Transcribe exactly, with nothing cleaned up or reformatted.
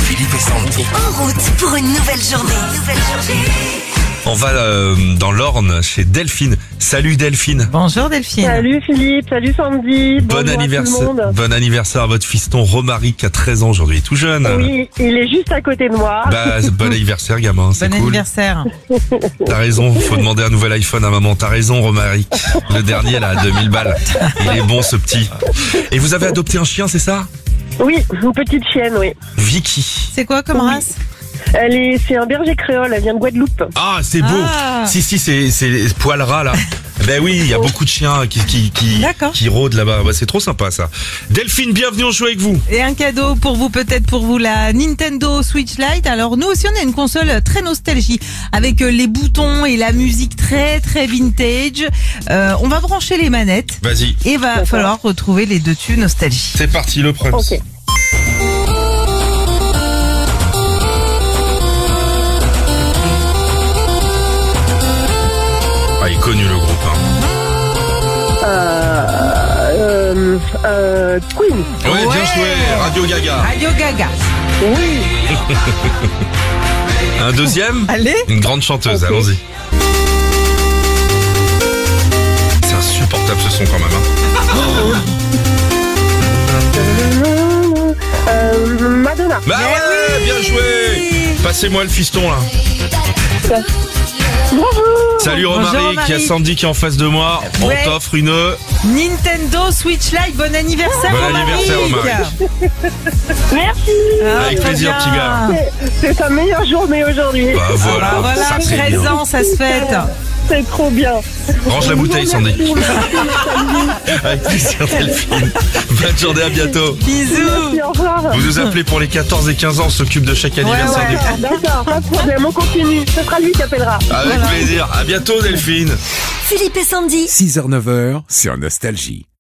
Philippe et Sandy. En route pour une nouvelle journée. Nouvelle journée. On va euh, dans l'Orne chez Delphine. Salut Delphine. Bonjour Delphine. Salut Philippe, salut Sandy. Bon Bonjour anniversaire. à tout le monde. Bon anniversaire à votre fiston Romaric qui a treize ans aujourd'hui, tout jeune. Oui, il est juste à côté de moi. Bah, bon anniversaire gamin, c'est Bon cool. anniversaire. T'as raison, faut demander un nouvel iPhone à maman. T'as raison Romaric. Le dernier là, à deux mille balles. Il est bon ce petit. Et vous avez adopté un chien, c'est ça? Oui, une petite chienne, oui. Vicky. C'est quoi comme Oui. race? Elle est, c'est un berger créole, elle vient de Guadeloupe. Ah, c'est beau. Ah. Si, si, c'est, c'est les poils ras là. Ben oui, il y a beaucoup de chiens qui, qui, qui, D'accord. qui rôdent là-bas. Bah, c'est trop sympa ça. Delphine, bienvenue, on joue avec vous. Et un cadeau pour vous, peut-être pour vous, la Nintendo Switch Lite. Alors nous aussi, on a une console très nostalgie avec euh, les boutons et la musique très très vintage. Euh, on va brancher les manettes Vas-y. et va D'accord. falloir retrouver les deux tunes nostalgie. C'est parti, le prince. Ok. Ah, il est connu le groupe. Hein. Euh, euh, euh, Queen. Ouais, bien Ouais. joué. Radio Gaga. Radio Gaga. Oui. Un deuxième. Allez. Une grande chanteuse, Ok. allons-y. C'est insupportable ce son quand même. Hein. Euh, Madonna. Bah ouais, bien joué. Passez-moi le fiston là. Bonjour. Salut Bonjour, Romaric, il y a Romaric. Sandy qui est en face de moi. On Ouais. t'offre une... Nintendo Switch Lite. Bon anniversaire, Bon Romaric. anniversaire, Romaric. Merci. Ah, Avec très plaisir, bien. petit gars. C'est- C'est sa meilleure journée aujourd'hui. Bah voilà, Bah voilà, ça c'est treize bien. ans, ça se fête. C'est trop bien. Range la bouteille Sandy. Merci. Avec plaisir Delphine. Bonne journée, à bientôt. Bisous. Merci, au revoir. Vous nous appelez pour les quatorze et quinze ans, on s'occupe de chaque anniversaire ouais. des petits. D'accord, pas de problème, on continue. Ce sera lui qui appellera. Avec plaisir. À bientôt Delphine. Philippe et Sandy. six heures neuf heures sur Nostalgie.